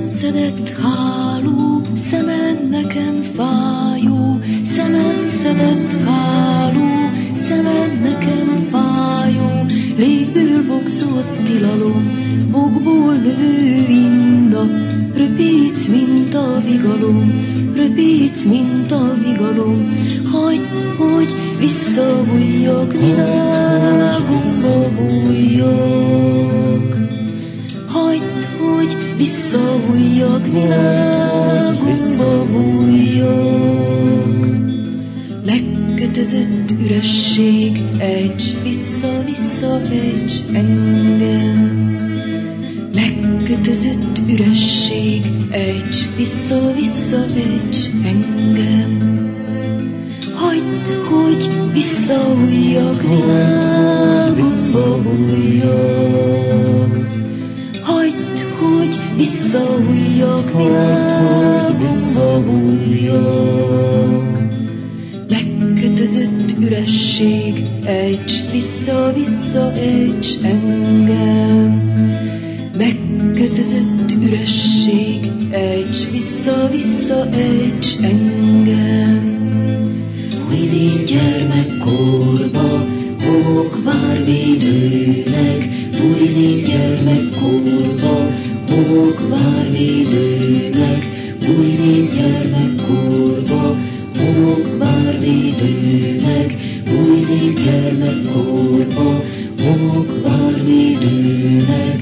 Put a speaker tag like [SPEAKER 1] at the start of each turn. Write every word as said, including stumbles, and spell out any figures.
[SPEAKER 1] szedett háló, szemen nekem fájó, szemen szedett háló, szemen nekem fájó, légből bogzott tilalom, bogból növő inda, röpíts, mint a vigalom, röpíts, mint a vigalom, hagyd, hogy visszabújjak, világomba bújjak. Hagyd, hogy visszabújjak, világomba bújjak. Megkötözött üresség, ejts vissza-vissza, ejts engem. Megkötözött üresség, ejts vissza-vissza, ejts engem. Hagyd, hogy visszahújjak, világomba bújjak. Hagyd, hogy visszahújjak, világomba bújjak. Megkötözött üresség, ejts vissza-vissza, ejts engem. Megkötözött üresség, ejts vissza-vissza, ejts engem. Újnév gyermekkorba, homok vár védőnek, újnév gyermekkorba, homok vár védőnek, újnév gyermekkorba, homok vár védőnek, újnév gyermekkorba, homok vár védőnek.